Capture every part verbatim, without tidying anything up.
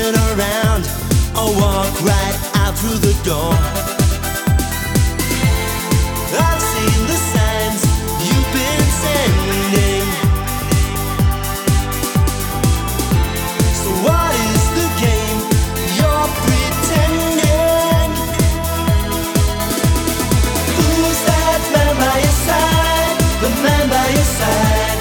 turn around or walk right out through the door. I've seen the signs you've been sending. So what is the game you're pretending? Who's that man by your side? The man by your side.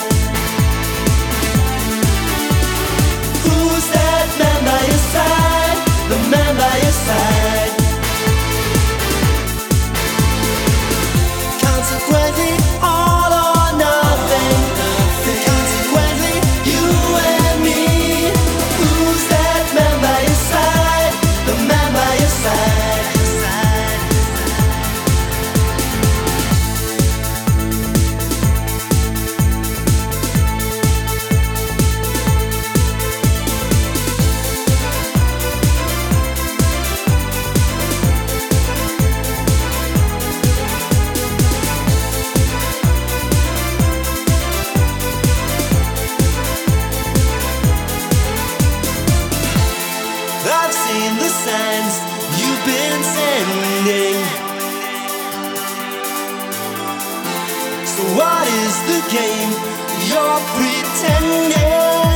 Who's that man by your side? The man by your side. Consequently, all or nothing. Consequently, you and me. Who's that man by your side? The man by your side. I've seen the signs you've been sending. So what is the game you're pretending?